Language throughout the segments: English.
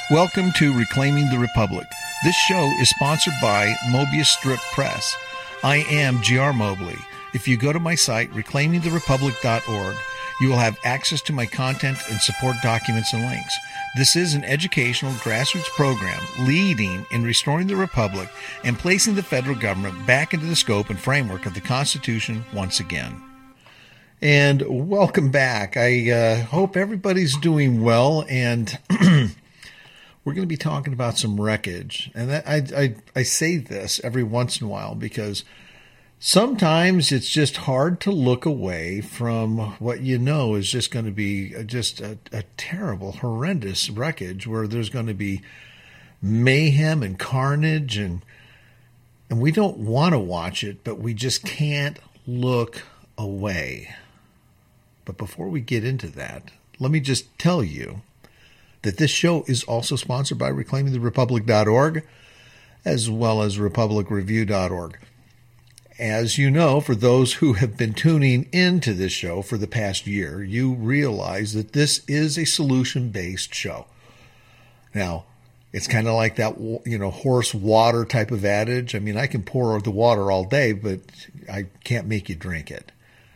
Welcome to Reclaiming the Republic. This show is sponsored by Mobius Strip Press. I am G.R. Mobley. If you go to my site, reclaimingtherepublic.org, you will have access to my content and support documents and links. This is an educational grassroots program leading in restoring the Republic and placing the federal government back into the scope and framework of the Constitution once again. And welcome back. I hope everybody's doing well, and we're going to be talking about some wreckage. And I say this every once in a while because sometimes it's just hard to look away from what you know is just going to be just a terrible, horrendous wreckage where there's going to be mayhem and carnage, and we don't want to watch it, but we just can't look away. But before we get into that, let me just tell you that this show is also sponsored by ReclaimingTheRepublic.org as well as RepublicReview.org. As you know, for those who have been tuning into this show for the past year, you realize that this is a solution-based show. Now, it's kind of like that, horse water type of adage. I mean, I can pour the water all day, but I can't make you drink it.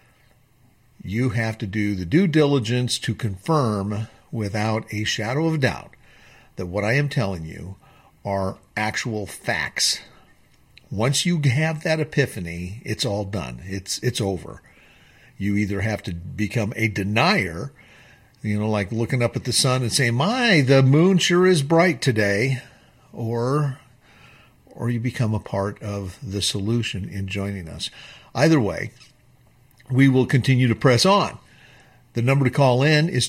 You have to do the due diligence to confirm without a shadow of doubt that what I am telling you are actual facts. Once you have that epiphany, it's all done. It's over. You either have to become a denier, like looking up at the sun and saying, "My, the moon sure is bright today," or you become a part of the solution in joining us. Either way, we will continue to press on. The number to call in is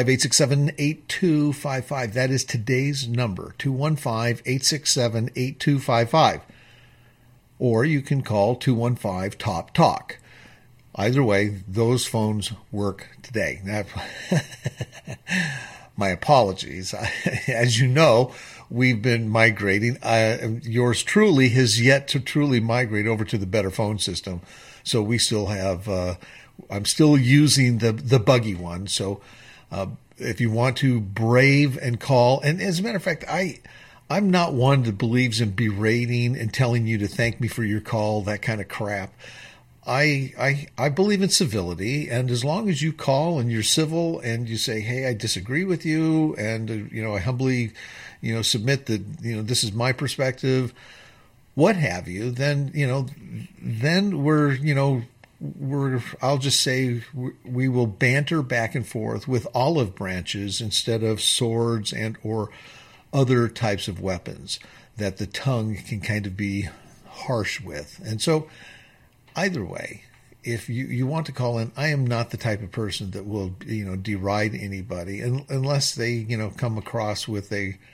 215-867-8255. That is today's number, 215-867-8255. Or you can call 215-TOP-TALK. Either way, those phones work today. My apologies. As you know, we've been migrating. Yours truly has yet to truly migrate over to the better phone system. So we still have, I'm still using the buggy one. So if you want to brave and call, and as a matter of fact, I'm not one that believes in berating and telling you to thank me for your call, that kind of crap. I believe in civility, and as long as you call and you're civil and you say, "Hey, I disagree with you," and I humbly, submit that this is my perspective, what have you, then I'll just say we will banter back and forth with olive branches instead of swords and or other types of weapons that the tongue can kind of be harsh with. And so either way, if you want to call in, I am not the type of person that will, deride anybody unless they, come across with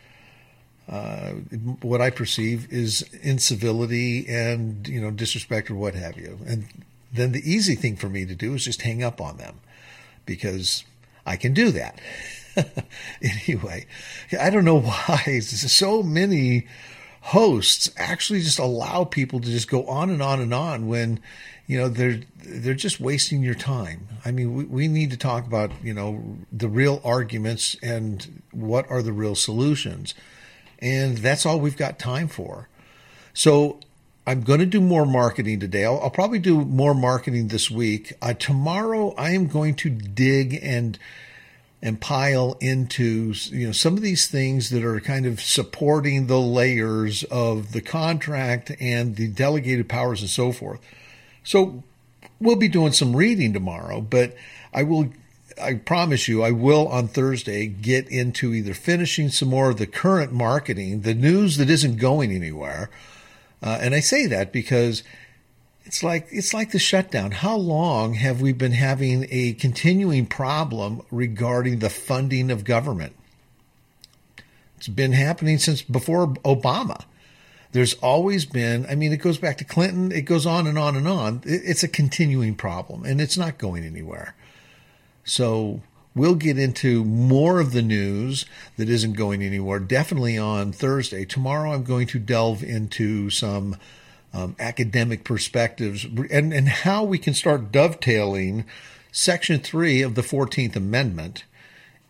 what I perceive is incivility and, disrespect or what have you. And then the easy thing for me to do is just hang up on them because I can do that. Anyway, I don't know why so many hosts actually just allow people to just go on and on and on when, they're just wasting your time. I mean, we need to talk about, the real arguments and what are the real solutions. And that's all we've got time for. So I'm going to do more marketing today. I'll probably do more marketing this week. Tomorrow I am going to dig and pile into, some of these things that are kind of supporting the layers of the contract and the delegated powers and so forth. So we'll be doing some reading tomorrow, but I promise you, I will on Thursday get into either finishing some more of the current marketing, the news that isn't going anywhere. And I say that because it's like the shutdown. How long have we been having a continuing problem regarding the funding of government? It's been happening since before Obama. There's always been, it goes back to Clinton. It goes on and on and on. It's a continuing problem, and it's not going anywhere. So we'll get into more of the news that isn't going anywhere, definitely on Thursday. Tomorrow I'm going to delve into some academic perspectives and how we can start dovetailing Section 3 of the 14th Amendment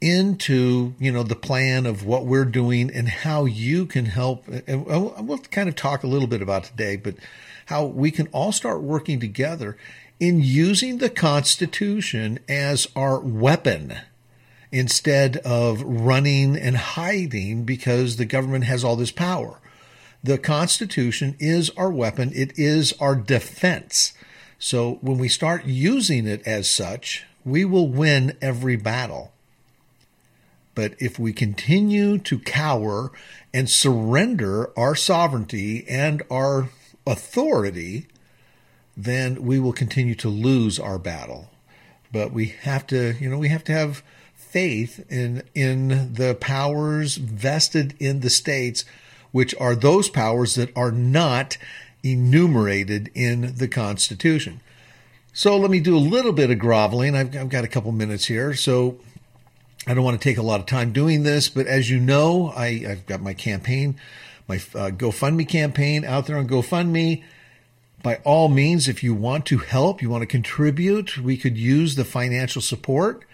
into, the plan of what we're doing and how you can help. And we'll kind of talk a little bit about today, but how we can all start working together in using the Constitution as our weapon instead of running and hiding because the government has all this power. The Constitution is our weapon. It is our defense. So when we start using it as such, we will win every battle. But if we continue to cower and surrender our sovereignty and our authority, then we will continue to lose our battle. But we have to have faith in the powers vested in the states, which are those powers that are not enumerated in the Constitution. So let me do a little bit of groveling. I've got a couple minutes here, so I don't want to take a lot of time doing this, but as you know, I've got my campaign, my GoFundMe campaign out there on GoFundMe. By all means, if you want to help, you want to contribute, we could use the financial support.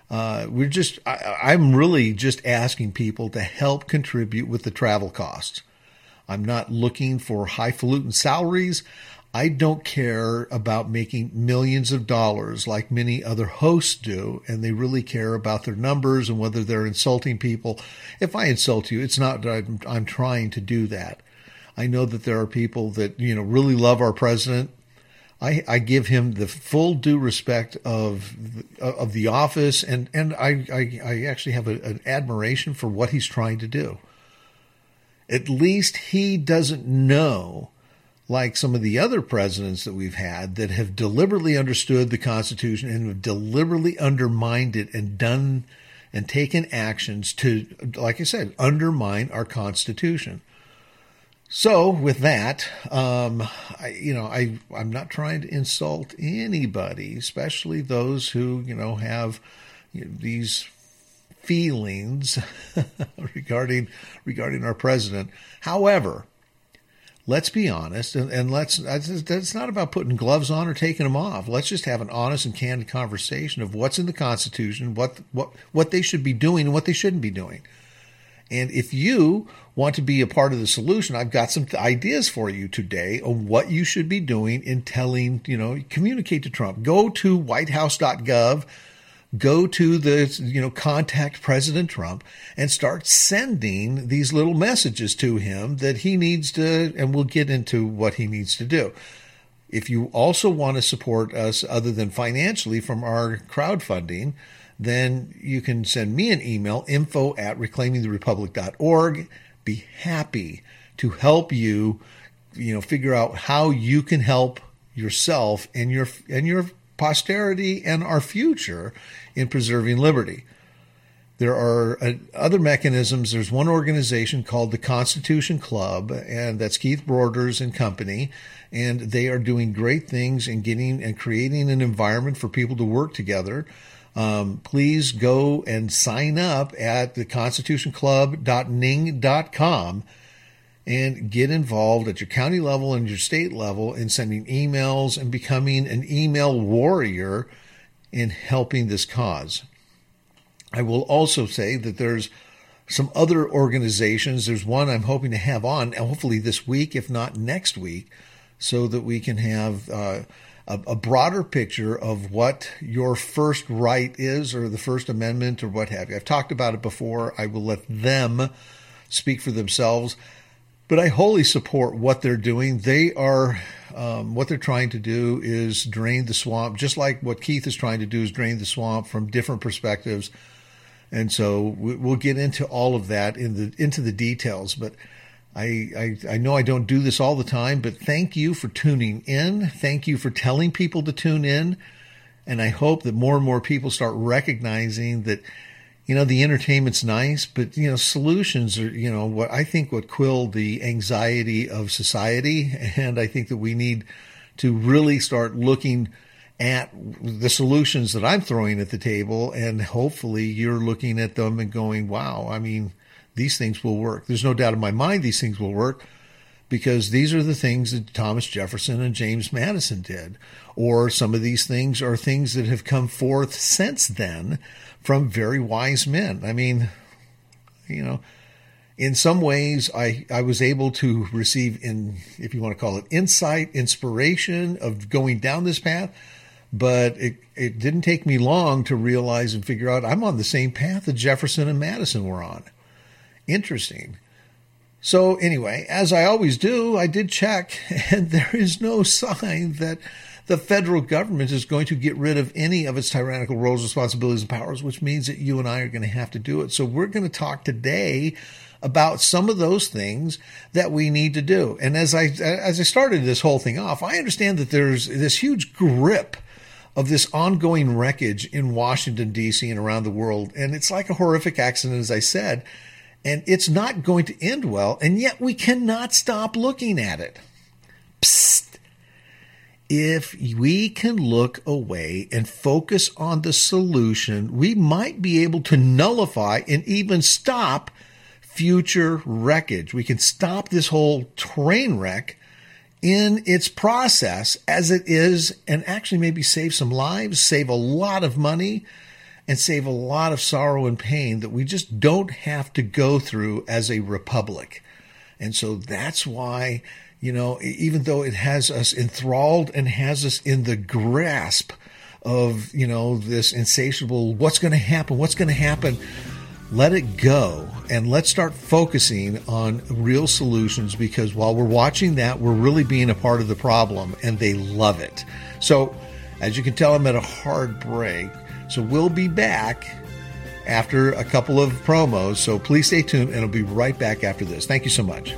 I'm really just asking people to help contribute with the travel costs. I'm not looking for highfalutin salaries. I don't care about making millions of dollars like many other hosts do, and they really care about their numbers and whether they're insulting people. If I insult you, it's not that I'm trying to do that. I know that there are people that, really love our president. I give him the full due respect of the office, and I actually have an admiration for what he's trying to do. At least he doesn't know, like some of the other presidents that we've had that have deliberately understood the Constitution and have deliberately undermined it and done and taken actions to, like I said, undermine our Constitution. So with that, I'm not trying to insult anybody, especially those who, have these feelings regarding our president. However, let's be honest, and it's not about putting gloves on or taking them off. Let's just have an honest and candid conversation of what's in the Constitution, what they should be doing and what they shouldn't be doing. And if you want to be a part of the solution, I've got some ideas for you today on what you should be doing in communicate to Trump. Go to whitehouse.gov, go to the, contact President Trump and start sending these little messages to him that he needs to, and we'll get into what he needs to do. If you also want to support us other than financially from our crowdfunding, then you can send me an email, info@reclaimingtherepublic.org. Be happy to help you, figure out how you can help yourself and your posterity and our future in preserving liberty. There are other mechanisms. There's one organization called the Constitution Club, and that's Keith Broders and company, and they are doing great things in getting and creating an environment for people to work together. Please go and sign up at theconstitutionclub.ning.com and get involved at your county level and your state level in sending emails and becoming an email warrior in helping this cause. I will also say that there's some other organizations. There's one I'm hoping to have on, hopefully this week, if not next week, so that we can have a broader picture of what your first right is, or the First Amendment, or what have you. I've talked about it before. I will let them speak for themselves, but I wholly support what they're doing. They are, what they're trying to do is drain the swamp, just like what Keith is trying to do is drain the swamp from different perspectives. And so we'll get into all of that into the details, but I know I don't do this all the time, but thank you for tuning in. Thank you for telling people to tune in. And I hope that more and more people start recognizing that, the entertainment's nice, but, solutions are, what quill the anxiety of society. And I think that we need to really start looking at the solutions that I'm throwing at the table. And hopefully you're looking at them and going, wow, these things will work. There's no doubt in my mind these things will work, because these are the things that Thomas Jefferson and James Madison did. Or some of these things are things that have come forth since then from very wise men. I mean, in some ways, I was able to receive, if you want to call it insight, inspiration of going down this path. But it didn't take me long to realize and figure out I'm on the same path that Jefferson and Madison were on. Interesting. So anyway, as I always do, I did check, and there is no sign that the federal government is going to get rid of any of its tyrannical roles, responsibilities, and powers, which means that you and I are going to have to do it. So we're going to talk today about some of those things that we need to do. And as I started this whole thing off, I understand that there's this huge grip of this ongoing wreckage in Washington, D.C. and around the world. And it's like a horrific accident, as I said, and it's not going to end well. And yet we cannot stop looking at it. Psst. If we can look away and focus on the solution, we might be able to nullify and even stop future wreckage. We can stop this whole train wreck in its process as it is, and actually maybe save some lives, save a lot of money, and save a lot of sorrow and pain that we just don't have to go through as a republic. And so that's why, even though it has us enthralled and has us in the grasp of, this insatiable, what's going to happen, let it go, and let's start focusing on real solutions, because while we're watching that, we're really being a part of the problem, and they love it. So, as you can tell, I'm at a hard break. So we'll be back after a couple of promos. So please stay tuned, and I'll be right back after this. Thank you so much.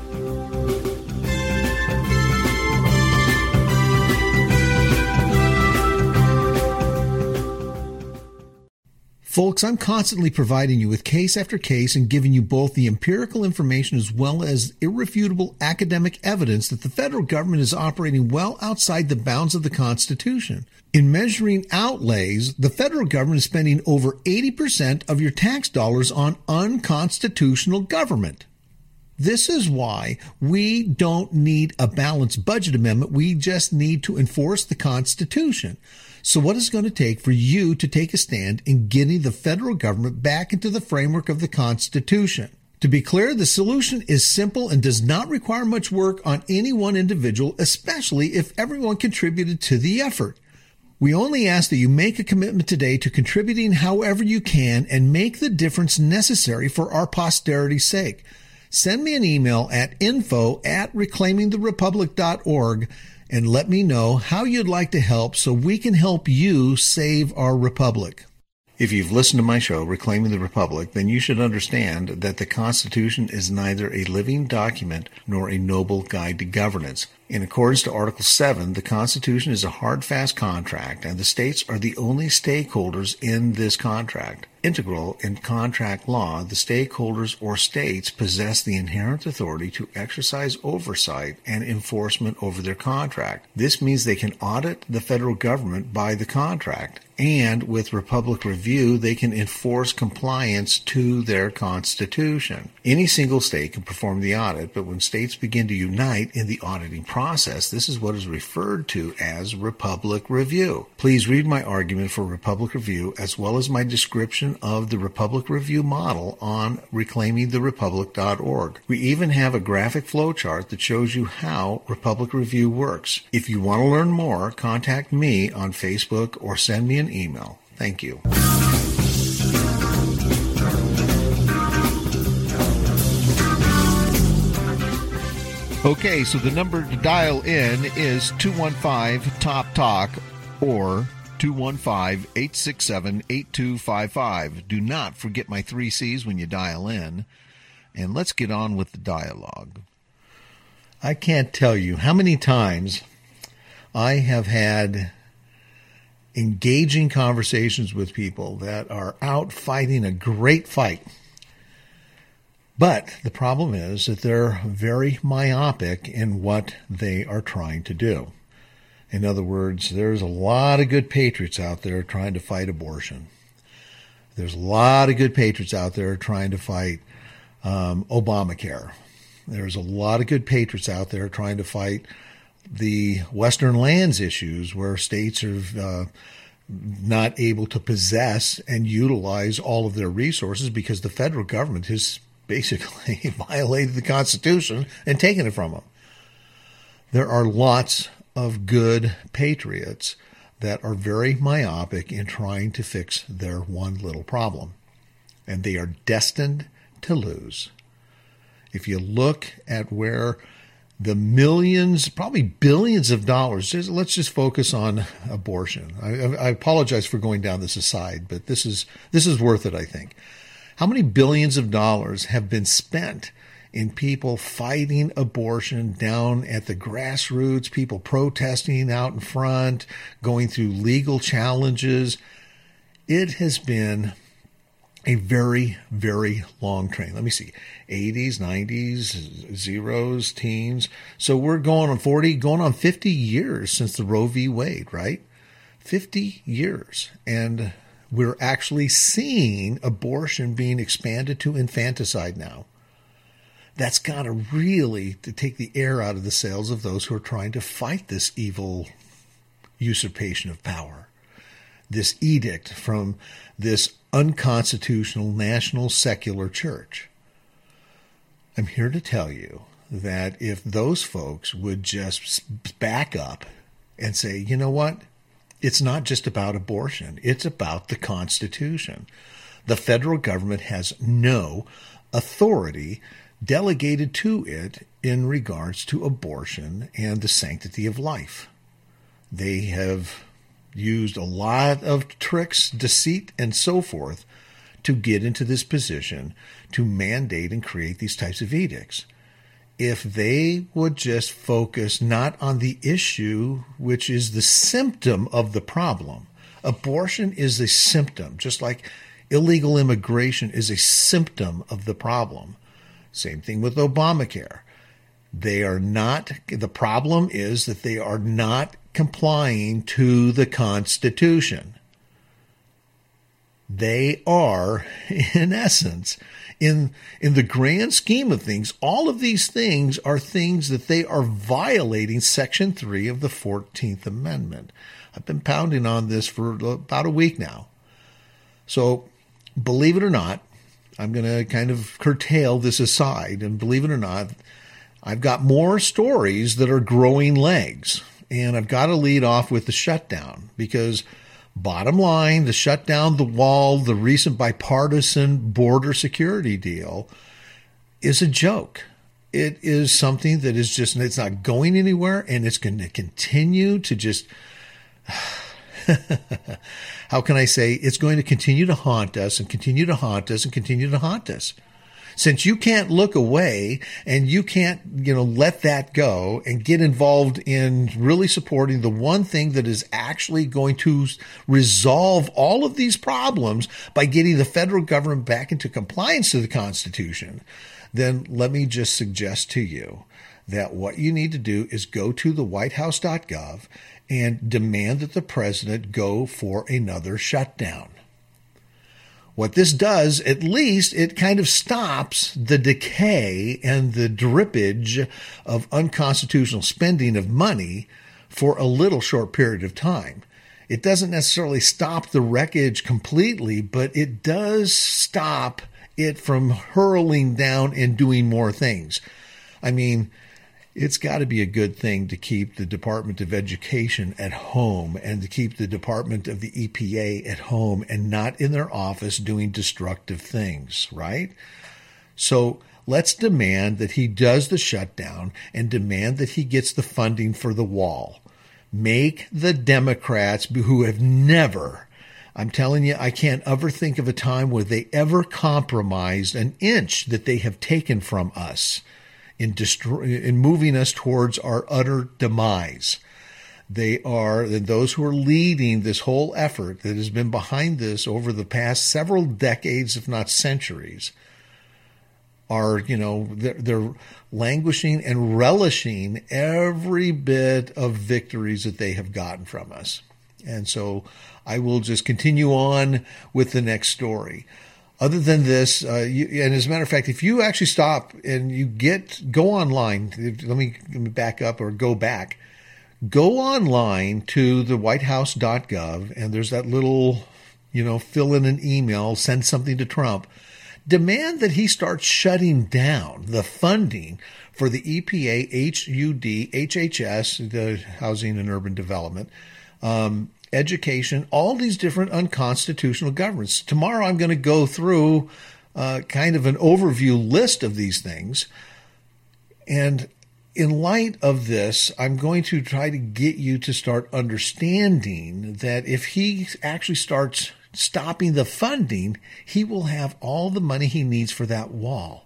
Folks, I'm constantly providing you with case after case and giving you both the empirical information as well as irrefutable academic evidence that the federal government is operating well outside the bounds of the Constitution. In measuring outlays, the federal government is spending over 80% of your tax dollars on unconstitutional government. This is why we don't need a balanced budget amendment. We just need to enforce the Constitution. So what is it going to take for you to take a stand in getting the federal government back into the framework of the Constitution? To be clear, the solution is simple and does not require much work on any one individual, especially if everyone contributed to the effort. We only ask that you make a commitment today to contributing however you can and make the difference necessary for our posterity's sake. Send me an email at info@reclaimingtherepublic.org and let me know how you'd like to help so we can help you save our republic. If you've listened to my show, Reclaiming the Republic, then you should understand that the Constitution is neither a living document nor a noble guide to governance. In accordance to Article 7, the Constitution is a hard, fast contract, and the states are the only stakeholders in this contract. Integral in contract law, the stakeholders or states possess the inherent authority to exercise oversight and enforcement over their contract. This means they can audit the federal government by the contract, and with Republic Review, they can enforce compliance to their Constitution. Any single state can perform the audit, but when states begin to unite in the auditing process, this is what is referred to as Republic Review. Please read my argument for Republic Review as well as my description of the Republic Review model on reclaimingtherepublic.org. We even have a graphic flowchart that shows you how Republic Review works. If you want to learn more, contact me on Facebook or send me an email. Thank you. Okay, so the number to dial in is 215-TOP-TALK or 215-867-8255. Do not forget my 3 C's when you dial in. And let's get on with the dialogue. I can't tell you how many times I have had engaging conversations with people that are out fighting a great fight. But the problem is that they're very myopic in what they are trying to do. In other words, there's a lot of good patriots out there trying to fight abortion. There's a lot of good patriots out there trying to fight Obamacare. There's a lot of good patriots out there trying to fight the Western lands issues where states are not able to possess and utilize all of their resources because the federal government has basically violated the Constitution and taken it from them. There are lots of good patriots that are very myopic in trying to fix their one little problem, and they are destined to lose. If you look at where the millions, probably billions of dollars, let's just focus on abortion. I apologize for going down this aside, but this is worth it, I think. How many billions of dollars have been spent in people fighting abortion down at the grassroots, people protesting out in front, going through legal challenges? It has been a very, very long train. Let me see, 80s, 90s, zeros, teens. So we're going on 50 years since the Roe v. Wade, right? 50 years. And we're actually seeing abortion being expanded to infanticide now. That's got to really take the air out of the sails of those who are trying to fight this evil usurpation of power, this edict from this unconstitutional national secular church. I'm here to tell you that if those folks would just back up and say, you know what? It's not just about abortion. It's about the Constitution. The federal government has no authority delegated to it in regards to abortion and the sanctity of life. They have used a lot of tricks, deceit, and so forth to get into this position to mandate and create these types of edicts. If they would just focus not on the issue, which is the symptom of the problem. Abortion is a symptom, just like illegal immigration is a symptom of the problem. Same thing with Obamacare. The problem is that they are not complying to the Constitution. They are, in essence, in the grand scheme of things, all of these things are things that they are violating Section 3 of the 14th Amendment. I've been pounding on this for about a week now. So, believe it or not, I'm going to kind of curtail this aside, and believe it or not, I've got more stories that are growing legs, and I've got to lead off with the shutdown because bottom line, the shutdown, the wall, the recent bipartisan border security deal is a joke. It is something that is just, it's not going anywhere, and it's going to continue to just, how can I say, it's going to continue to haunt us and continue to haunt us and continue to haunt us. Since you can't look away and you can't, let that go and get involved in really supporting the one thing that is actually going to resolve all of these problems by getting the federal government back into compliance to the Constitution, then let me just suggest to you that what you need to do is go to the whitehouse.gov and demand that the president go for another shutdown. What this does, at least, it kind of stops the decay and the drippage of unconstitutional spending of money for a little short period of time. It doesn't necessarily stop the wreckage completely, but it does stop it from hurling down and doing more things. I mean, it's got to be a good thing to keep the Department of Education at home and to keep the Department of the EPA at home and not in their office doing destructive things, right? So let's demand that he does the shutdown and demand that he gets the funding for the wall. Make the Democrats, who have never, I'm telling you, I can't ever think of a time where they ever compromised an inch that they have taken from us in moving us towards our utter demise. They are those who are leading this whole effort that has been behind this over the past several decades, if not centuries, are, they're languishing and relishing every bit of victories that they have gotten from us. And so I will just continue on with the next story. Other than this, and as a matter of fact, if you actually stop and go online, let me back up or go back. Go online to the whitehouse.gov, and there's that little, fill in an email, send something to Trump. Demand that he starts shutting down the funding for the EPA, HUD, HHS, the Housing and Urban Development, education, all these different unconstitutional governments. Tomorrow I'm going to go through kind of an overview list of these things. And in light of this, I'm going to try to get you to start understanding that if he actually starts stopping the funding, he will have all the money he needs for that wall.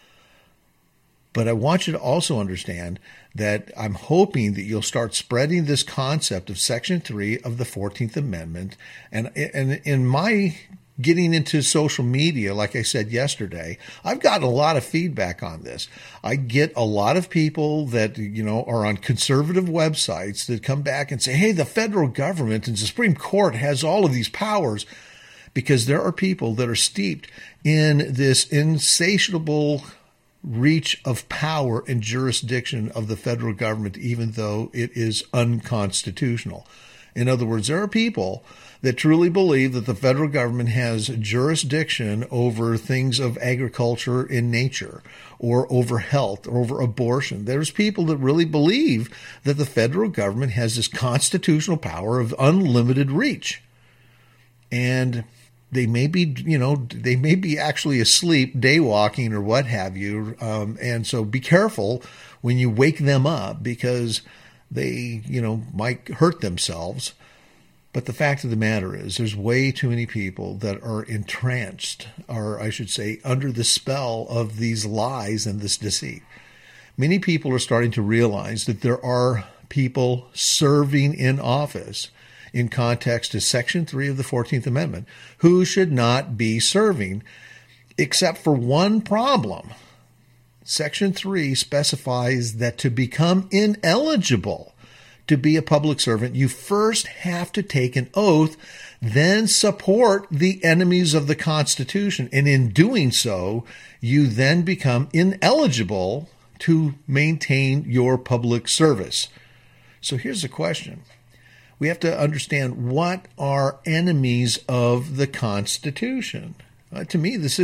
But I want you to also understand that I'm hoping that you'll start spreading this concept of Section 3 of the 14th Amendment. And in my getting into social media, like I said yesterday, I've gotten a lot of feedback on this. I get a lot of people that, are on conservative websites that come back and say, hey, the federal government and the Supreme Court has all of these powers, because there are people that are steeped in this insatiable reach of power and jurisdiction of the federal government, even though it is unconstitutional. In other words, there are people that truly believe that the federal government has jurisdiction over things of agriculture in nature, or over health, or over abortion. There's people that really believe that the federal government has this constitutional power of unlimited reach. And they may be actually asleep, daywalking, or what have you. And so be careful when you wake them up, because they, might hurt themselves. But the fact of the matter is, there's way too many people that are entranced, or I should say, under the spell of these lies and this deceit. Many people are starting to realize that there are people serving in office in context to Section 3 of the 14th Amendment who should not be serving, except for one problem. Section 3 specifies that to become ineligible to be a public servant, you first have to take an oath, then support the enemies of the Constitution. And in doing so, you then become ineligible to maintain your public service. So here's the question. We have to understand, what are enemies of the Constitution? To me, this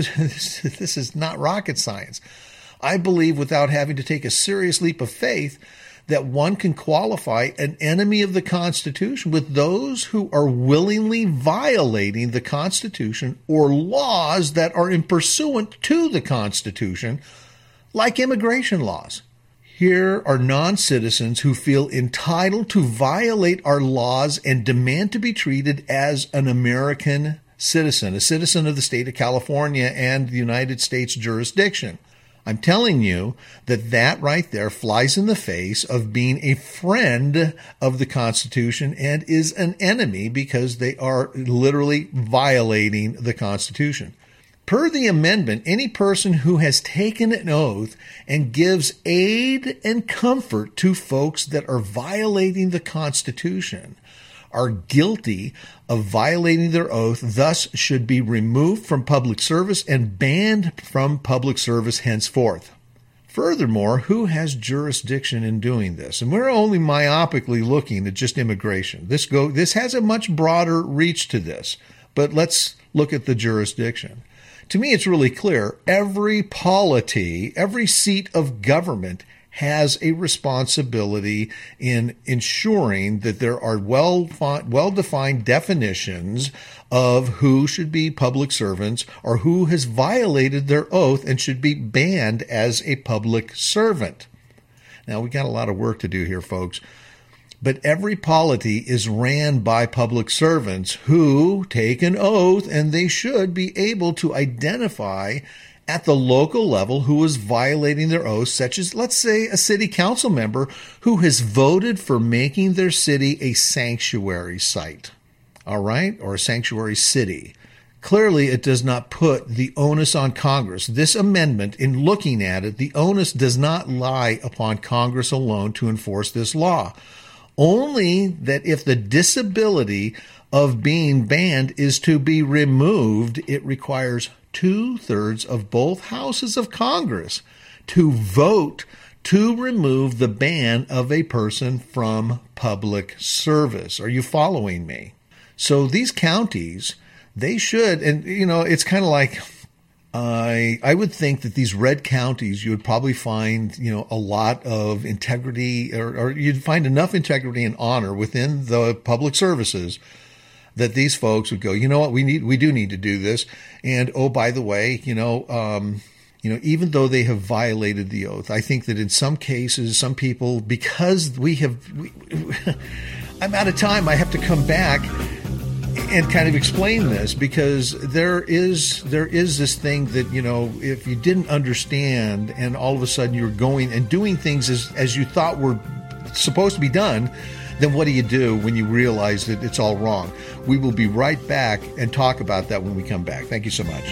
is not rocket science. I believe, without having to take a serious leap of faith, that one can qualify an enemy of the Constitution with those who are willingly violating the Constitution or laws that are in pursuant to the Constitution, like immigration laws. Here are non-citizens who feel entitled to violate our laws and demand to be treated as an American citizen, a citizen of the state of California and the United States jurisdiction. I'm telling you that right there flies in the face of being a friend of the Constitution and is an enemy, because they are literally violating the Constitution. Per the amendment, any person who has taken an oath and gives aid and comfort to folks that are violating the Constitution are guilty of violating their oath, thus should be removed from public service and banned from public service henceforth. Furthermore, who has jurisdiction in doing this? And we're only myopically looking at just immigration. This has a much broader reach to this, but let's look at the jurisdiction. To me, it's really clear. Every polity, every seat of government has a responsibility in ensuring that there are well-defined definitions of who should be public servants or who has violated their oath and should be banned as a public servant. Now, we got a lot of work to do here, folks. But every polity is ran by public servants who take an oath, and they should be able to identify at the local level who is violating their oath, such as, let's say, a city council member who has voted for making their city a sanctuary site, all right, or a sanctuary city. Clearly, it does not put the onus on Congress. This amendment, in looking at it, the onus does not lie upon Congress alone to enforce this law. Only that if the disability of being banned is to be removed, it requires 2/3 of both houses of Congress to vote to remove the ban of a person from public service. Are you following me? So these counties, they should, and it's kind of like, I would think that these red counties, you would probably find, a lot of integrity, or you'd find enough integrity and honor within the public services that these folks would go, you know what, we do need to do this. And, oh, by the way, even though they have violated the oath, I think that in some cases, some people, because I'm out of time, I have to come back and kind of explain this, because there is this thing that, if you didn't understand and all of a sudden you're going and doing things as you thought were supposed to be done, then what do you do when you realize that it's all wrong? We will be right back and talk about that when we come back. Thank you so much.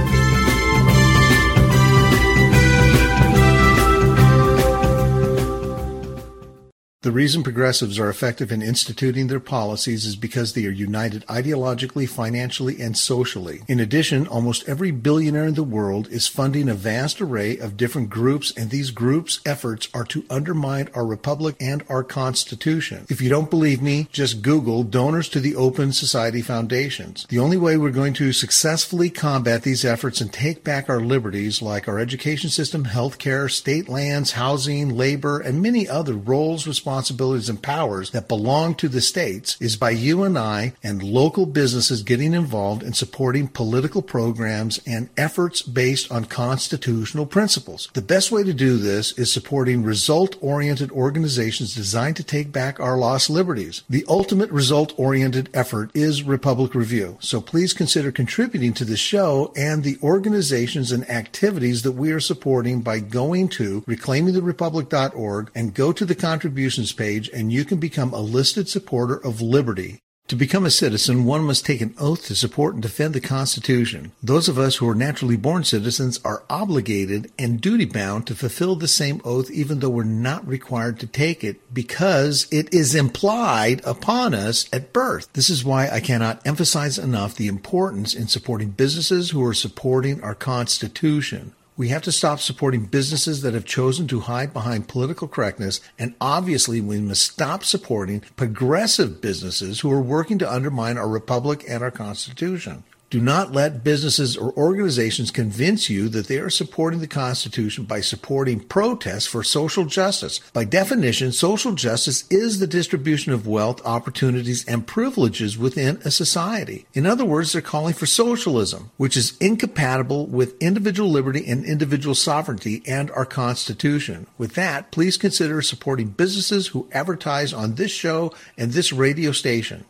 The reason progressives are effective in instituting their policies is because they are united ideologically, financially, and socially. In addition, almost every billionaire in the world is funding a vast array of different groups, and these groups' efforts are to undermine our republic and our Constitution. If you don't believe me, just Google donors to the Open Society Foundations. The only way we're going to successfully combat these efforts and take back our liberties, like our education system, healthcare, state lands, housing, labor, and many other roles, responsibilities, and powers that belong to the states, is by you and I and local businesses getting involved in supporting political programs and efforts based on constitutional principles. The best way to do this is supporting result-oriented organizations designed to take back our lost liberties. The ultimate result-oriented effort is Republic Review, so please consider contributing to the show and the organizations and activities that we are supporting by going to reclaimingtherepublic.org and go to the contributions page, and you can become a listed supporter of liberty. To become a citizen, one must take an oath to support and defend the Constitution. Those of us who are naturally born citizens are obligated and duty-bound to fulfill the same oath, even though we're not required to take it, because it is implied upon us at birth. This is why I cannot emphasize enough the importance in supporting businesses who are supporting our Constitution. We have to stop supporting businesses that have chosen to hide behind political correctness, and obviously we must stop supporting progressive businesses who are working to undermine our republic and our Constitution. Do not let businesses or organizations convince you that they are supporting the Constitution by supporting protests for social justice. By definition, social justice is the distribution of wealth, opportunities, and privileges within a society. In other words, they're calling for socialism, which is incompatible with individual liberty and individual sovereignty and our Constitution. With that, please consider supporting businesses who advertise on this show and this radio station.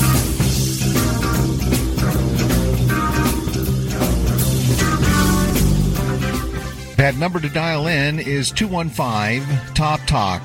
That number to dial in is 215-TOP-TALK,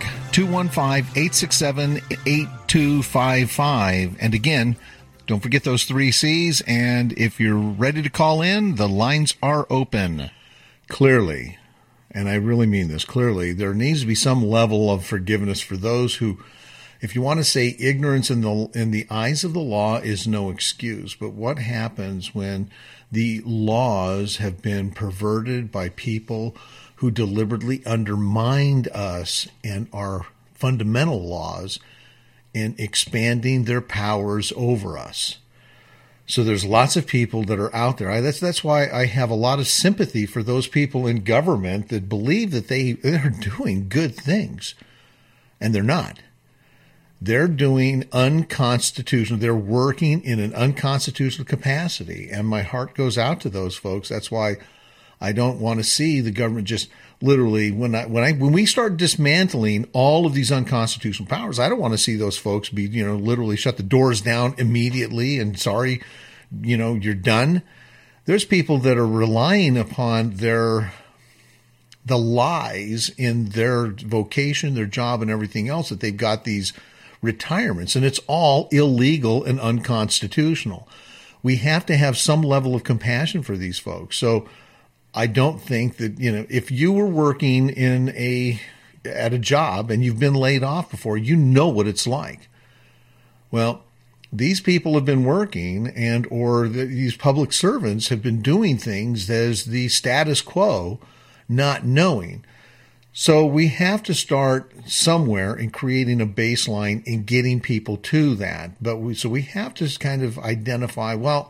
215-867-8255. And again, don't forget those 3 C's. And if you're ready to call in, the lines are open. Clearly, and I really mean this, clearly, there needs to be some level of forgiveness for those who, if you want to say ignorance in the eyes of the law is no excuse. But what happens when the laws have been perverted by people who deliberately undermined us and our fundamental laws in expanding their powers over us? So there's lots of people that are out there. That's why I have a lot of sympathy for those people in government that believe that they're doing good things, and they're not. They're doing unconstitutional. They're working in an unconstitutional capacity, and my heart goes out to those folks. That's why I don't want to see the government just literally when we start dismantling all of these unconstitutional powers. I don't want to see those folks be literally shut the doors down immediately and sorry, you're done. There's people that are relying upon the lies in their vocation, their job, and everything else, that they've got these retirements, and it's all illegal and unconstitutional. We have to have some level of compassion for these folks. So I don't think that, if you were working at a job and you've been laid off before, you know what it's like. Well, these people have been working these public servants have been doing things as the status quo, not knowing. So we have to start somewhere in creating a baseline and getting people to that. So we have to kind of identify, well,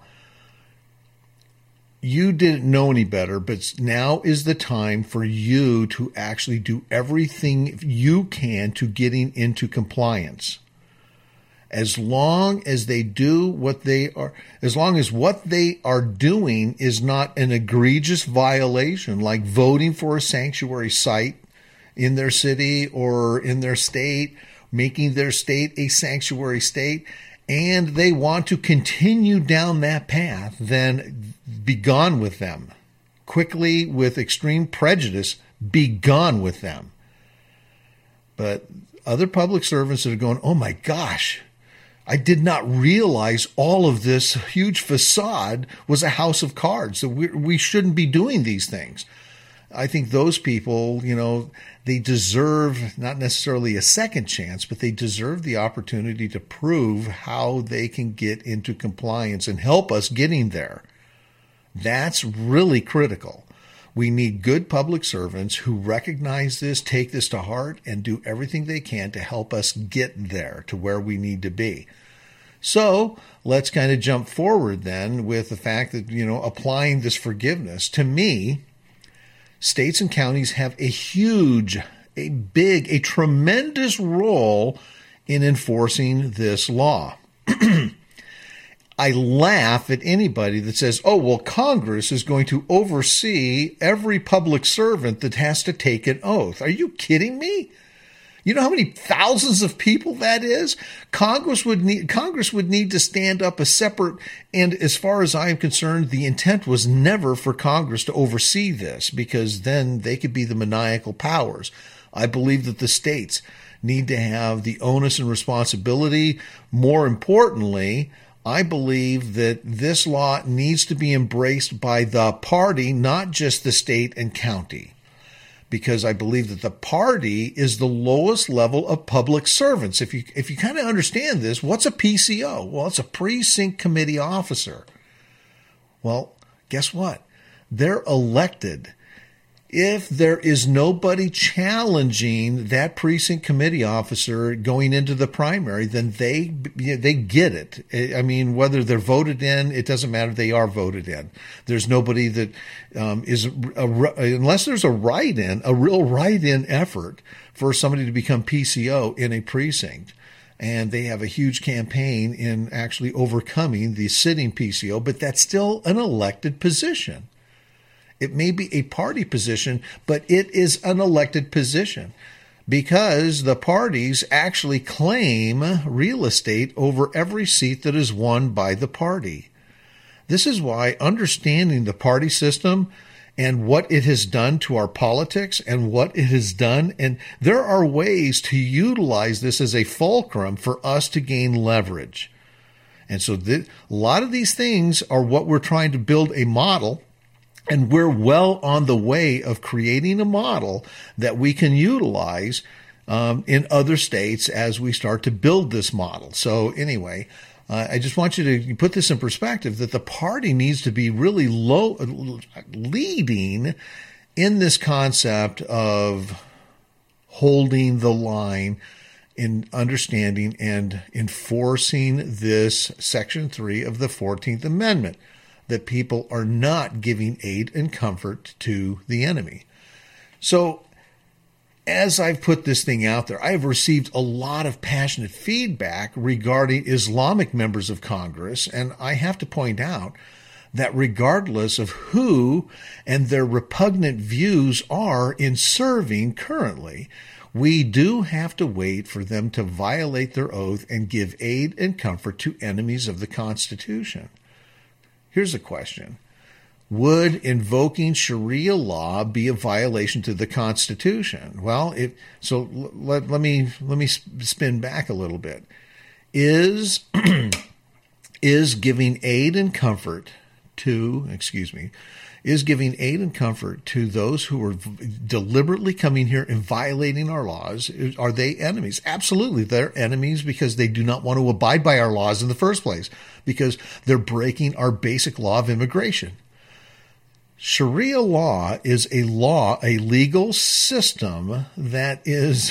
you didn't know any better, but now is the time for you to actually do everything you can to getting into compliance. As long as they do what they are, as long as what they are doing is not an egregious violation, like voting for a sanctuary site in their city or in their state, making their state a sanctuary state, and they want to continue down that path, then be gone with them. Quickly, with extreme prejudice, be gone with them. But other public servants that are going, oh my gosh, I did not realize all of this huge facade was a house of cards. So we shouldn't be doing these things. I think those people, they deserve not necessarily a second chance, but they deserve the opportunity to prove how they can get into compliance and help us getting there. That's really critical. We need good public servants who recognize this, take this to heart, and do everything they can to help us get there to where we need to be. So let's kind of jump forward then with the fact that, applying this forgiveness. To me, states and counties have a tremendous role in enforcing this law. I laugh at anybody that says, oh, well, Congress is going to oversee every public servant that has to take an oath. Are you kidding me? You know how many thousands of people that is? Congress would need to stand up a separate, and as far as I am concerned, the intent was never for Congress to oversee this, because then they could be the maniacal powers. I believe that the states need to have the onus and responsibility. More importantly, I believe that this law needs to be embraced by the party, not just the state and county, because I believe that the party is the lowest level of public servants. If you kind of understand this, what's a PCO? Well, it's a precinct committee officer. Well, guess what? They're elected. If there is nobody challenging that precinct committee officer going into the primary, then they get it. I mean, whether they're voted in, it doesn't matter. They are voted in. There's nobody that unless there's a real write-in effort for somebody to become PCO in a precinct. And they have a huge campaign in actually overcoming the sitting PCO, but that's still an elected position. It may be a party position, but it is an elected position because the parties actually claim real estate over every seat that is won by the party. This is why understanding the party system and what it has done to our politics and what it has done, and there are ways to utilize this as a fulcrum for us to gain leverage. And so a lot of these things are what we're trying to build a model. And we're well on the way of creating a model that we can utilize in other states as we start to build this model. So anyway, I just want you to put this in perspective that the party needs to be really leading in this concept of holding the line in understanding and enforcing this Section 3 of the 14th Amendment, that people are not giving aid and comfort to the enemy. So as I've put this thing out there, I've received a lot of passionate feedback regarding Islamic members of Congress, and I have to point out that regardless of who and their repugnant views are in serving currently, we do have to wait for them to violate their oath and give aid and comfort to enemies of the Constitution. Here's a question. Would invoking Sharia law be a violation to the Constitution? Well, let me spin back a little bit. Is giving aid and comfort is giving aid and comfort to those who are deliberately coming here and violating our laws. Are they enemies? Absolutely. They're enemies because they do not want to abide by our laws in the first place, because they're breaking our basic law of immigration. Sharia law is a legal system that is,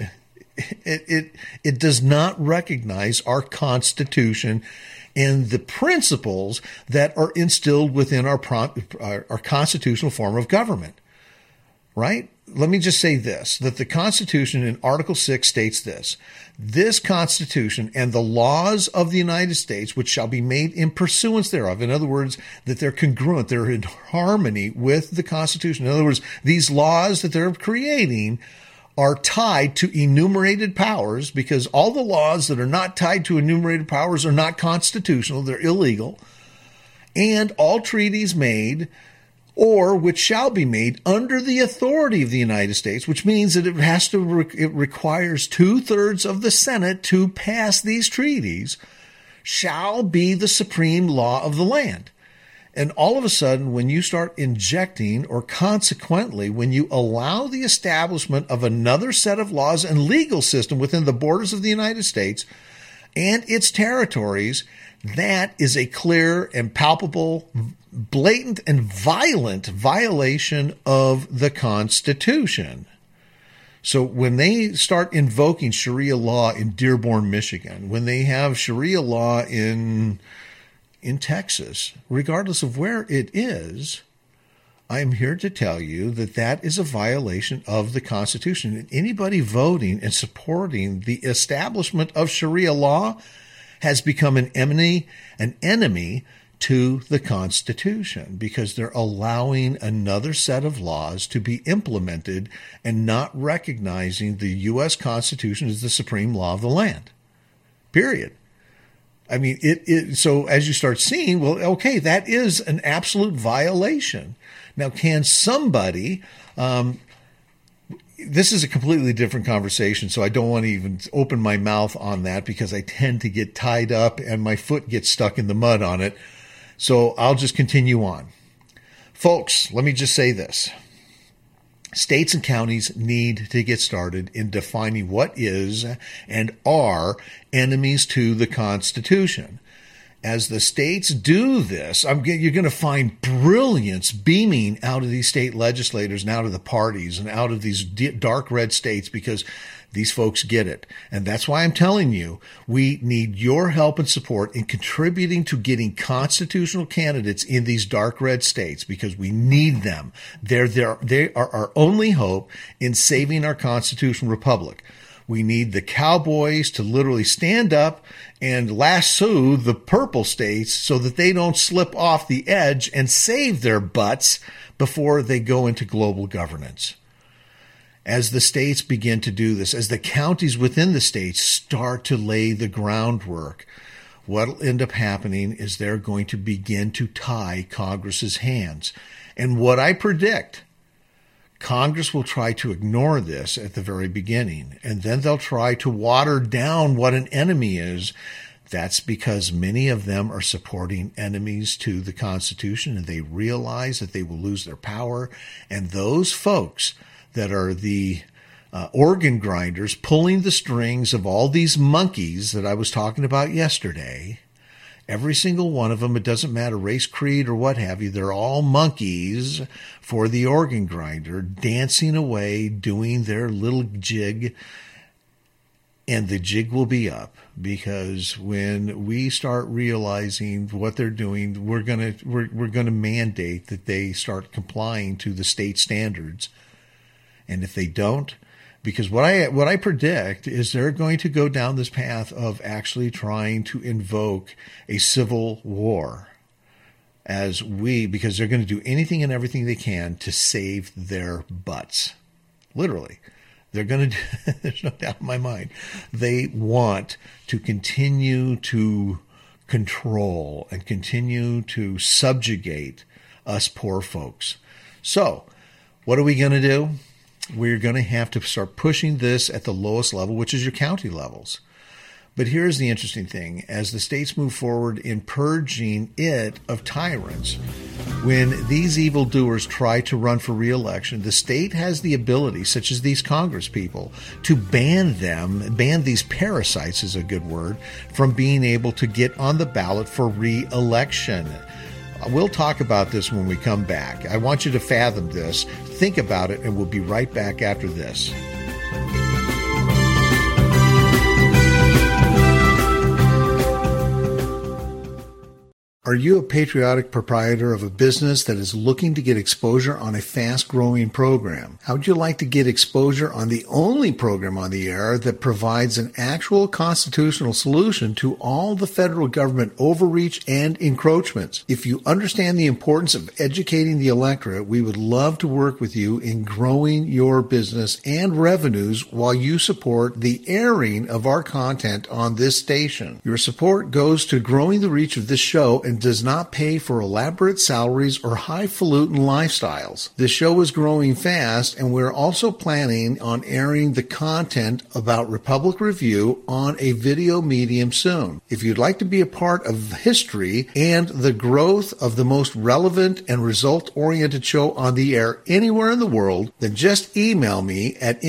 it does not recognize our Constitution and the principles that are instilled within our constitutional form of government, right? Let me just say this, that the Constitution in Article 6 states this Constitution and the laws of the United States, which shall be made in pursuance thereof. In other words, that they're congruent, they're in harmony with the Constitution. In other words, these laws that they're creating are tied to enumerated powers, because all the laws that are not tied to enumerated powers are not constitutional, they're illegal. And all treaties made or which shall be made under the authority of the United States, which means that it requires 2/3 of the Senate to pass these treaties, shall be the supreme law of the land. And all of a sudden, when you start injecting, or consequently, when you allow the establishment of another set of laws and legal system within the borders of the United States and its territories, that is a clear and palpable, blatant and violent violation of the Constitution. So when they start invoking Sharia law in Dearborn, Michigan, when they have Sharia law in Texas, regardless of where it is, I'm here to tell you that that is a violation of the Constitution. And anybody voting and supporting the establishment of Sharia law has become an enemy to the Constitution, because they're allowing another set of laws to be implemented and not recognizing the U.S. Constitution as the supreme law of the land. Period. I mean, so as you start seeing, well, okay, that is an absolute violation. Now, can somebody, this is a completely different conversation, so I don't want to even open my mouth on that, because I tend to get tied up and my foot gets stuck in the mud on it. So I'll just continue on. Folks, let me just say this. States and counties need to get started in defining what is and are enemies to the Constitution. As the states do this, you're going to find brilliance beaming out of these state legislators and out of the parties and out of these dark red states, because these folks get it. And that's why I'm telling you, we need your help and support in contributing to getting constitutional candidates in these dark red states, because we need them. They are our only hope in saving our constitutional republic. We need the cowboys to literally stand up and lasso the purple states so that they don't slip off the edge and save their butts before they go into global governance. As the states begin to do this, as the counties within the states start to lay the groundwork, what will end up happening is they're going to begin to tie Congress's hands. And what I predict, Congress will try to ignore this at the very beginning, and then they'll try to water down what an enemy is. That's because many of them are supporting enemies to the Constitution, and they realize that they will lose their power. And those folks that are the organ grinders pulling the strings of all these monkeys that I was talking about yesterday, every single one of them, it doesn't matter race, creed, or what have you, they're all monkeys for the organ grinder, dancing away, doing their little jig, and the jig will be up, because when we start realizing what they're doing, we're gonna mandate that they start complying to the state standards. And if they don't, because what I predict is they're going to go down this path of actually trying to invoke a civil war, because they're going to do anything and everything they can to save their butts. Literally. They're going to, there's no doubt in my mind, they want to continue to control and continue to subjugate us poor folks. So, what are we going to do? We're going to have to start pushing this at the lowest level, which is your county levels. But here's the interesting thing. As the states move forward in purging it of tyrants, when these evildoers try to run for re-election, the state has the ability, such as these Congress people, to ban these parasites is a good word, from being able to get on the ballot for re-election. We'll talk about this when we come back. I want you to fathom this, think about it, and we'll be right back after this. Are you a patriotic proprietor of a business that is looking to get exposure on a fast-growing program? How would you like to get exposure on the only program on the air that provides an actual constitutional solution to all the federal government overreach and encroachments? If you understand the importance of educating the electorate, we would love to work with you in growing your business and revenues while you support the airing of our content on this station. Your support goes to growing the reach of this show and does not pay for elaborate salaries or highfalutin lifestyles. This show is growing fast, and we're also planning on airing the content about Republic Review on a video medium soon. If you'd like to be a part of history and the growth of the most relevant and result-oriented show on the air anywhere in the world, then just email me at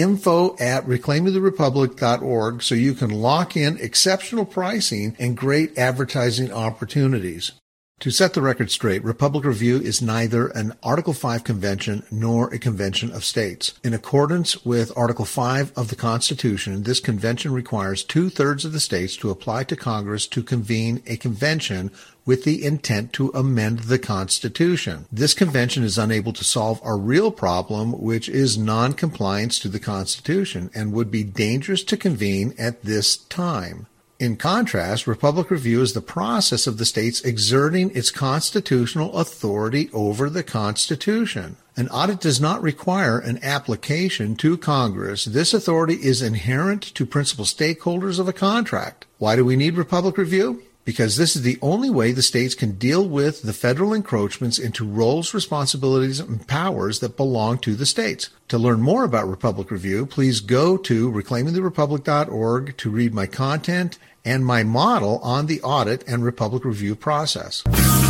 info@reclaimingtherepublic.org so you can lock in exceptional pricing and great advertising opportunities. To set the record straight, Republic Review is neither an Article 5 convention nor a convention of states. In accordance with Article 5 of the Constitution, this convention requires 2/3 of the states to apply to Congress to convene a convention with the intent to amend the Constitution. This convention is unable to solve our real problem, which is non-compliance to the Constitution, and would be dangerous to convene at this time. In contrast, Republic Review is the process of the states exerting its constitutional authority over the Constitution. An audit does not require an application to Congress. This authority is inherent to principal stakeholders of a contract. Why do we need Republic Review? Because this is the only way the states can deal with the federal encroachments into roles, responsibilities, and powers that belong to the states. To learn more about Republic Review, please go to reclaimingtherepublic.org to read my content and my model on the audit and Republic Review process.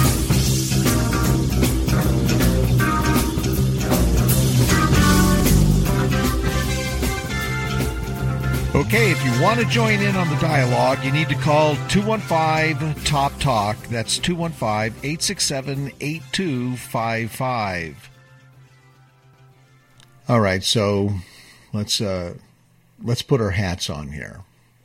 Okay, if you want to join in on the dialogue, you need to call 215-TOP-TALK. That's 215-867-8255. All right, so let's put our hats on here.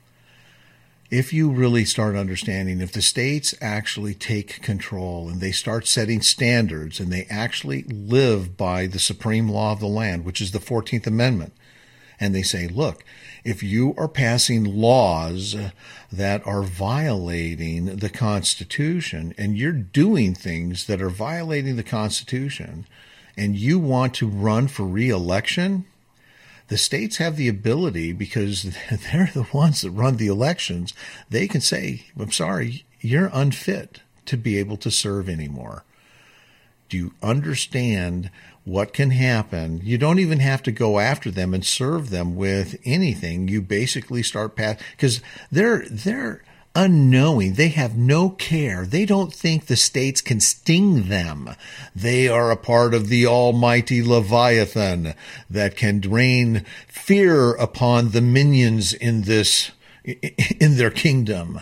If you really start understanding, if the states actually take control and they start setting standards and they actually live by the supreme law of the land, which is the 14th Amendment, and they say, look, if you are passing laws that are violating the Constitution and you're doing things that are violating the Constitution and you want to run for re-election, the states have the ability, because they're the ones that run the elections, they can say, I'm sorry, you're unfit to be able to serve anymore. Do you understand what can happen? You don't even have to go after them and serve them with anything. You basically start because they're unknowing. They have no care. They don't think the states can sting them. They are a part of the almighty Leviathan that can rain fear upon the minions in their kingdom.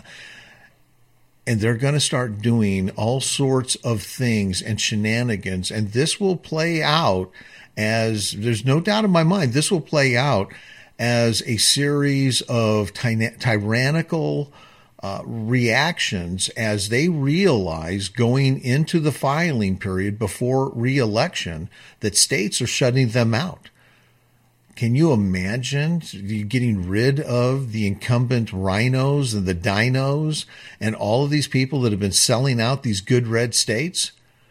And they're going to start doing all sorts of things and shenanigans. And this will play out as, there's no doubt in my mind, this will play out as a series of tyrannical reactions as they realize going into the filing period before re-election that states are shutting them out. Can you imagine getting rid of the incumbent rhinos and the dinos and all of these people that have been selling out these good red states?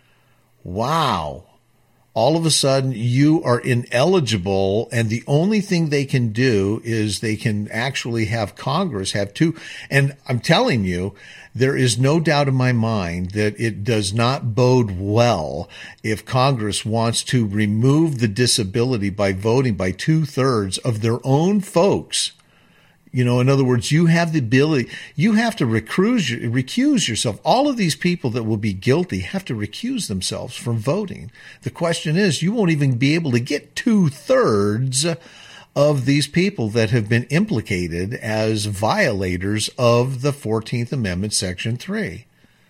Wow. All of a sudden you are ineligible, and the only thing they can do is they can actually have Congress have two. And I'm telling you, there is no doubt in my mind that it does not bode well if Congress wants to remove the disability by voting by 2/3 of their own folks. In other words, you have the ability, you have to recuse yourself. All of these people that will be guilty have to recuse themselves from voting. The question is, you won't even be able to get 2/3 of these people that have been implicated as violators of the 14th Amendment, Section 3.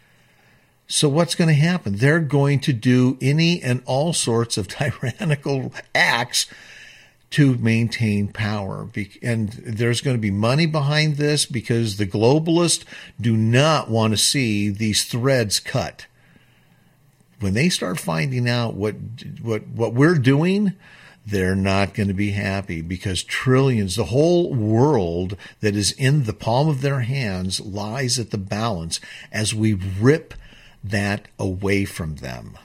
So what's going to happen? They're going to do any and all sorts of tyrannical acts to maintain power. And there's going to be money behind this because the globalists do not want to see these threads cut. When they start finding out what we're doing, they're not going to be happy, because trillions, the whole world that is in the palm of their hands, lies at the balance as we rip that away from them.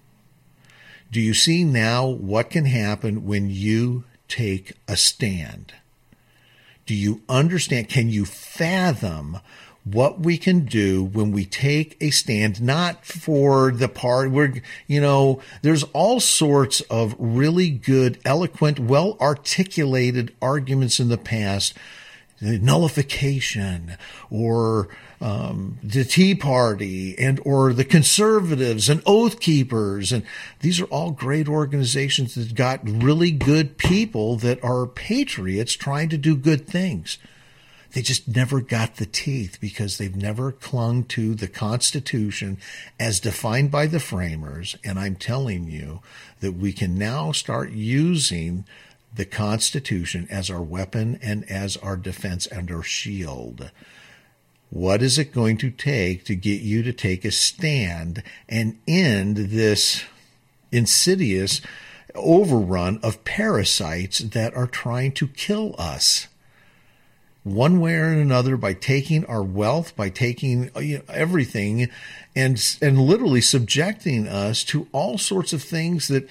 Do you see now what can happen when you take a stand? Do you understand? Can you fathom what we can do when we take a stand, not for the party? There's all sorts of really good, eloquent, well-articulated arguments in the past, nullification, or the Tea Party, or the Conservatives and Oath Keepers. And these are all great organizations that got really good people that are patriots trying to do good things. They just never got the teeth because they've never clung to the Constitution as defined by the framers. And I'm telling you that we can now start using the Constitution as our weapon and as our defense and our shield. What is it going to take to get you to take a stand and end this insidious overrun of parasites that are trying to kill us? One way or another, by taking our wealth, by taking everything, and literally subjecting us to all sorts of things that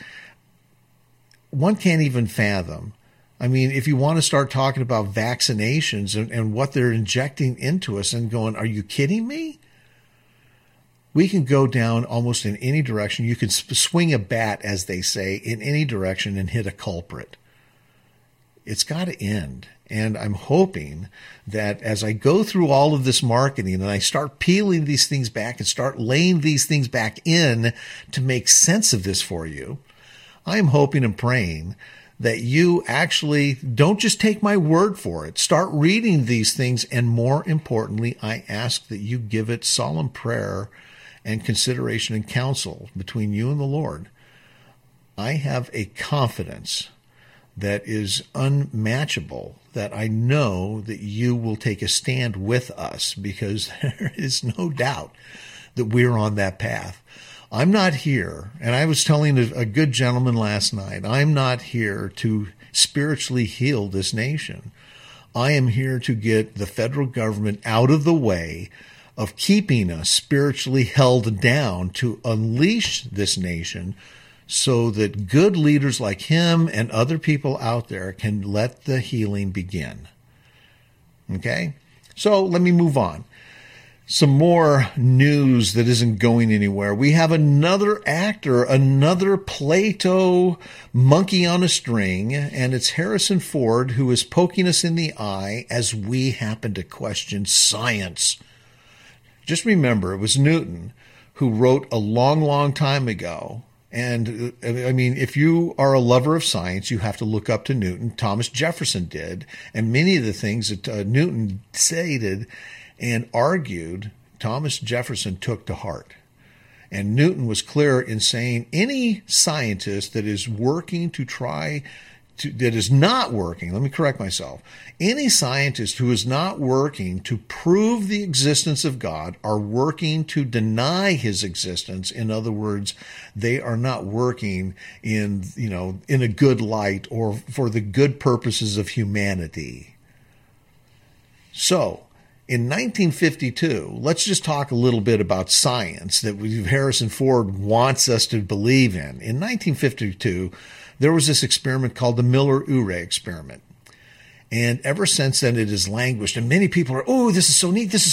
one can't even fathom. I mean, if you want to start talking about vaccinations and what they're injecting into us and going, are you kidding me? We can go down almost in any direction. You can swing a bat, as they say, in any direction and hit a culprit. It's got to end. And I'm hoping that as I go through all of this marketing and I start peeling these things back and start laying these things back in to make sense of this for you, I'm hoping and praying that you actually don't just take my word for it. Start reading these things. And more importantly, I ask that you give it solemn prayer and consideration and counsel between you and the Lord. I have a confidence that is unmatchable, that I know that you will take a stand with us, because there is no doubt that we're on that path. I'm not here, and I was telling a good gentleman last night, I'm not here to spiritually heal this nation. I am here to get the federal government out of the way of keeping us spiritually held down, to unleash this nation so that good leaders like him and other people out there can let the healing begin. Okay? So let me move on. Some more news that isn't going anywhere. We have another actor, another Plato monkey on a string, and it's Harrison Ford, who is poking us in the eye as we happen to question science. Just remember, it was Newton who wrote a long, long time ago. And I mean, if you are a lover of science, you have to look up to Newton. Thomas Jefferson did. And many of the things that Newton stated and argued, Thomas Jefferson took to heart. And Newton was clear in saying any scientist that is working to try to, that is not working, let me correct myself, any scientist who is not working to prove the existence of God are working to deny his existence. In other words, they are not working in a good light or for the good purposes of humanity. So, in 1952, let's just talk a little bit about science that Harrison Ford wants us to believe in. In 1952, there was this experiment called the Miller-Urey experiment. And ever since then, it has languished. And many people are, oh, this is so neat. This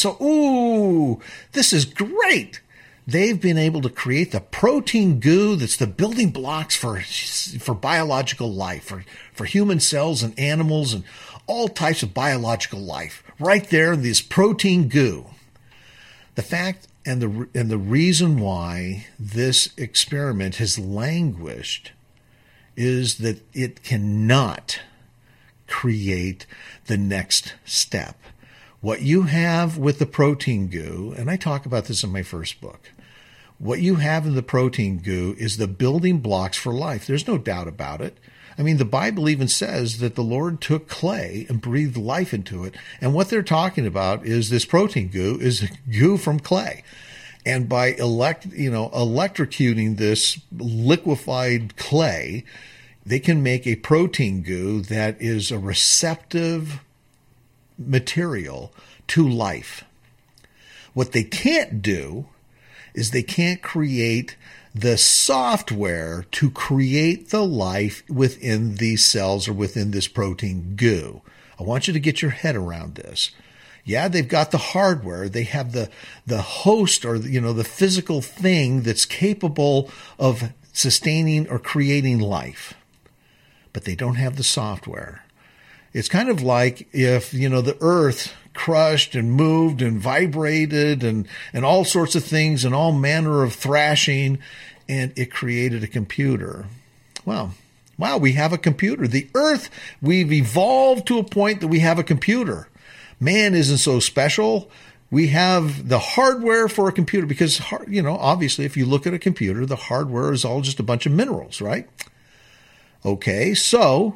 is great. They've been able to create the protein goo that's the building blocks for biological life, for human cells and animals and all types of biological life right there in this protein goo. The fact and the reason why this experiment has languished is that it cannot create the next step. What you have with the protein goo, and I talk about this in my first book, what you have in the protein goo is the building blocks for life. There's no doubt about it. I mean, the Bible even says that the Lord took clay and breathed life into it. And what they're talking about is this protein goo is goo from clay. And by electrocuting this liquefied clay, they can make a protein goo that is a receptive material to life. What they can't do is they can't create the software to create the life within these cells or within this protein goo. I want you to get your head around this. Yeah, they've got the hardware. They have the host or, the physical thing that's capable of sustaining or creating life. But they don't have the software. It's kind of like if, the earth crushed and moved and vibrated and all sorts of things and all manner of thrashing, and it created a computer. Wow, we have a computer. The earth, we've evolved to a point that we have a computer. Man isn't so special. We have the hardware for a computer because, obviously, if you look at a computer, the hardware is all just a bunch of minerals, right? Okay, so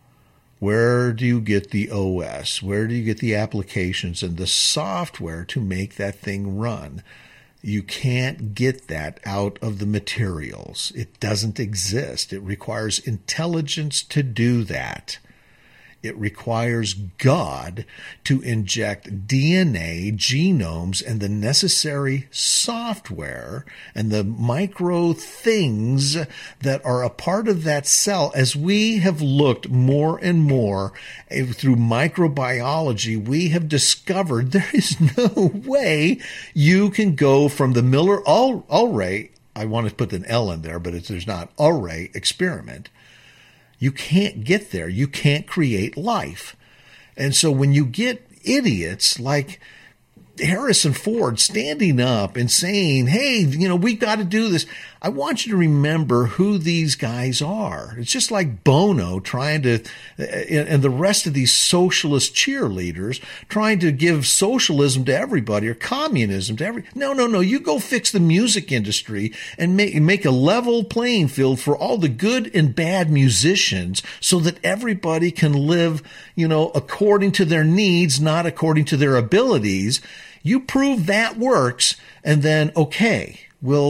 where do you get the OS? Where do you get the applications and the software to make that thing run? You can't get that out of the materials. It doesn't exist. It requires intelligence to do that. It requires God to inject DNA, genomes, and the necessary software and the micro things that are a part of that cell. As we have looked more and more through microbiology, we have discovered there is no way you can go from the Miller-Urey, I want to put an L in there, but there's not, Urey experiment. You can't get there. You can't create life. And so when you get idiots like Harrison Ford standing up and saying, hey, we've got to do this, I want you to remember who these guys are. It's just like Bono trying to, and the rest of these socialist cheerleaders trying to give socialism to everybody or communism to every. No. You go fix the music industry and make a level playing field for all the good and bad musicians so that everybody can live, according to their needs, not according to their abilities. You prove that works, and then, okay,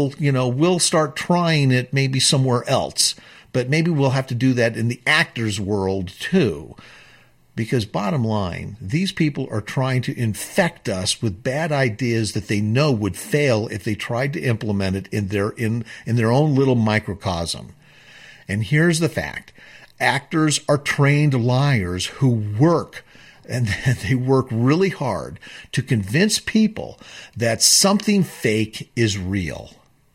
we'll start trying it maybe somewhere else. But maybe we'll have to do that in the actors' world too. Because bottom line, these people are trying to infect us with bad ideas that they know would fail if they tried to implement it in their own little microcosm. And here's the fact. Actors are trained liars who work, and they work really hard to convince people that something fake is real,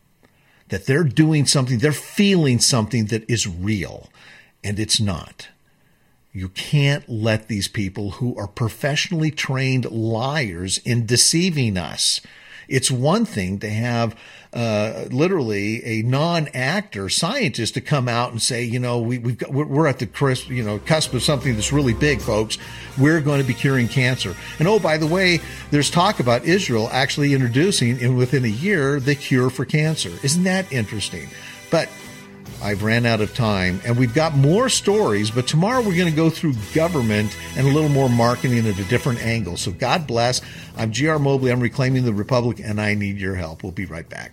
that they're doing something, they're feeling something that is real, and it's not. You can't let these people who are professionally trained liars in deceiving us. It's one thing to have literally a non-actor scientist to come out and say, we're at the cusp of something that's really big, folks. We're going to be curing cancer. And oh, by the way, there's talk about Israel actually introducing, within a year, the cure for cancer. Isn't that interesting? But I've ran out of time, and we've got more stories, but tomorrow we're going to go through government and a little more marketing at a different angle. So God bless. I'm G.R. Mobley. I'm Reclaiming the Republic, and I need your help. We'll be right back.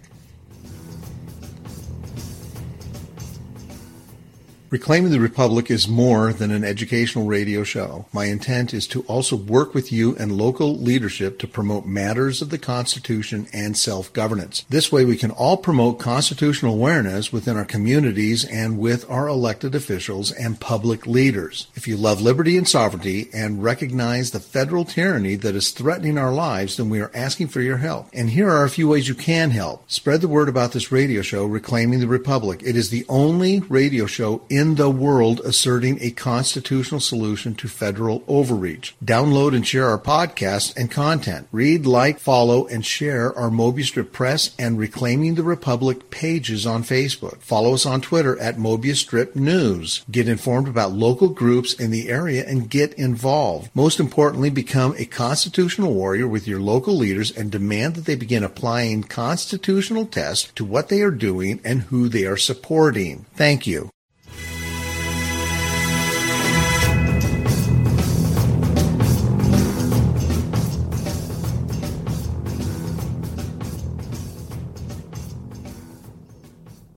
Reclaiming the Republic is more than an educational radio show. My intent is to also work with you and local leadership to promote matters of the Constitution and self-governance. This way we can all promote constitutional awareness within our communities and with our elected officials and public leaders. If you love liberty and sovereignty and recognize the federal tyranny that is threatening our lives, then we are asking for your help. And here are a few ways you can help. Spread the word about this radio show, Reclaiming the Republic. It is the only radio show in in the world asserting a constitutional solution to federal overreach. Download and share our podcast and content. Read, like, follow, and share our Mobius Strip Press and Reclaiming the Republic pages on Facebook. Follow us on Twitter at Mobius Strip News. Get informed about local groups in the area and get involved. Most importantly, become a constitutional warrior with your local leaders and demand that they begin applying constitutional tests to what they are doing and who they are supporting. Thank you.